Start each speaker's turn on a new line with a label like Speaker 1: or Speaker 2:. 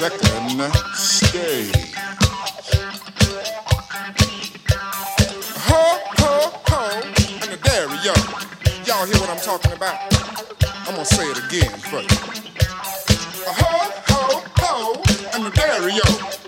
Speaker 1: second stage. Ho, ho, ho, and the dairy, yo. Y'all hear what I'm talking about? I'm gonna say it again for you. Ho, ho, ho, and the dairy, yo.